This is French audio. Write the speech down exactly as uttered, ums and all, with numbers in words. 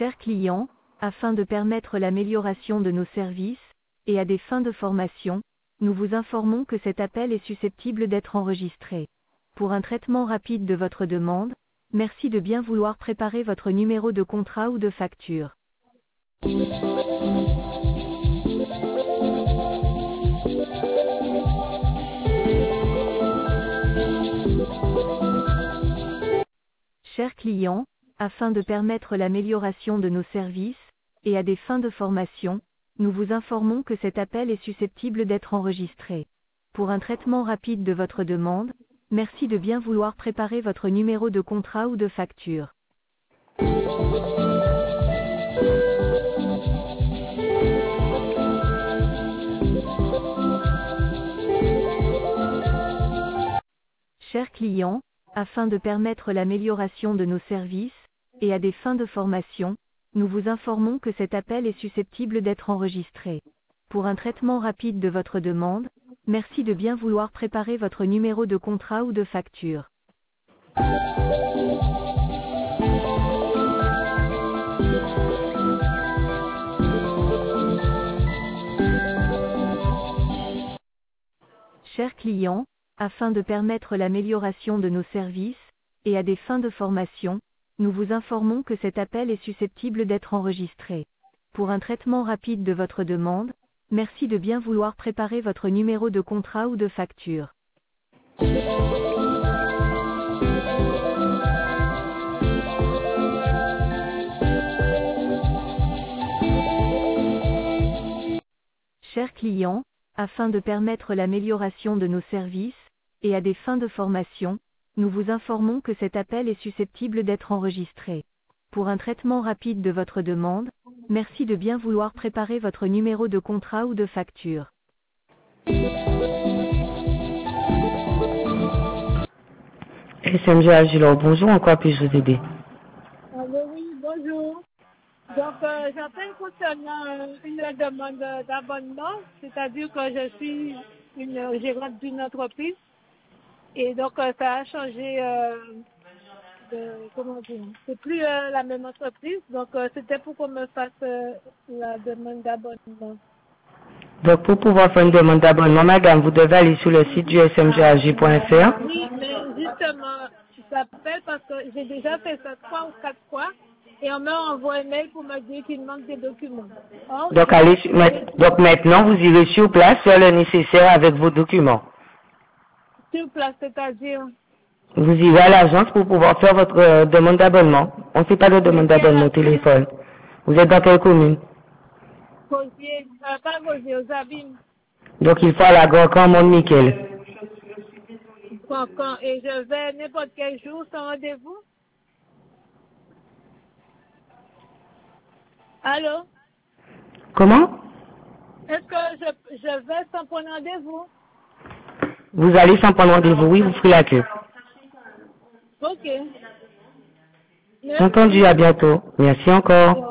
Chers clients, afin de permettre l'amélioration de nos services, et à des fins de formation, nous vous informons que cet appel est susceptible d'être enregistré. Pour un traitement rapide de votre demande, merci de bien vouloir préparer votre numéro de contrat ou de facture. Chers clients, afin de permettre l'amélioration de nos services, et à des fins de formation, nous vous informons que cet appel est susceptible d'être enregistré. Pour un traitement rapide de votre demande, merci de bien vouloir préparer votre numéro de contrat ou de facture. Chers clients, afin de permettre l'amélioration de nos services, et à des fins de formation, nous vous informons que cet appel est susceptible d'être enregistré. Pour un traitement rapide de votre demande, merci de bien vouloir préparer votre numéro de contrat ou de facture. Chers clients, afin de permettre l'amélioration de nos services, et à des fins de formation, nous vous informons que cet appel est susceptible d'être enregistré. Pour un traitement rapide de votre demande, merci de bien vouloir préparer votre numéro de contrat ou de facture. Chers clients, afin de permettre l'amélioration de nos services, et à des fins de formation, nous vous informons que cet appel est susceptible d'être enregistré. Pour un traitement rapide de votre demande, merci de bien vouloir préparer votre numéro de contrat ou de facture. S M G Agilor, bonjour, en quoi puis-je vous aider? Ah, oui, oui, bonjour. Donc, euh, j'appelle concernant euh, une demande d'abonnement, c'est-à-dire que je suis une gérante d'une entreprise et donc euh, ça a changé euh, de, comment dire, c'est plus euh, la même entreprise, donc euh, c'était pour qu'on me fasse euh, la demande d'abonnement. Donc, pour pouvoir faire une demande d'abonnement, madame, vous devez aller sur le site du S M G A G point F R. Oui, mais justement, je t'appelle parce que j'ai déjà fait ça trois ou quatre fois et on m'a envoyé un mail pour me dire qu'il manque des documents. Or, Donc, allez, sur- donc maintenant, vous irez sur place faire le nécessaire avec vos documents. sur place, c'est-à-dire, Vous irez à l'agence pour pouvoir faire votre euh, demande d'abonnement. On ne fait pas de demande d'abonnement au téléphone. Vous êtes dans quelle commune? Gosier, euh, pas Gosier, aux Abîmes, Donc, il faut aller à Grand-Camp, Mont-Michel. quand, quand, et je vais n'importe quel jour sans rendez-vous. Allô? Comment? Est-ce que je, je vais sans prendre rendez-vous? Vous allez sans prendre rendez-vous, oui, vous ferez la queue. Ok. Merci. Entendu, à bientôt. Merci encore.